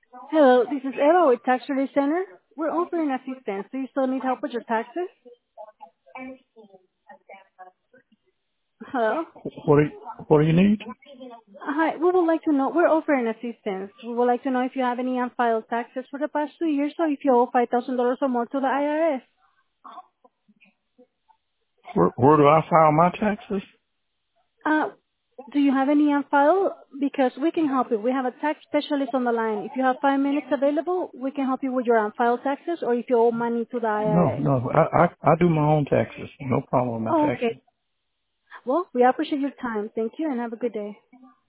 Hello, this is Eva with Tax Relief Center. We're offering assistance. Do you still need help with your taxes? Hello? What do you, what do you need? Hi, we would like to know, we're offering assistance. We would like to know if you have any unfiled taxes for the past 2 years or if you owe $5,000 or more to the IRS. Where do I file my taxes? Uh, do you have any unfiled? Because we can help you. We have a tax specialist on the line. If you have 5 minutes available, we can help you with your unfiled taxes or if you owe money to the No, IRS. no, I do my own taxes. No problem with my Oh, taxes. okay. Well, we appreciate your time. Thank you and have a good day.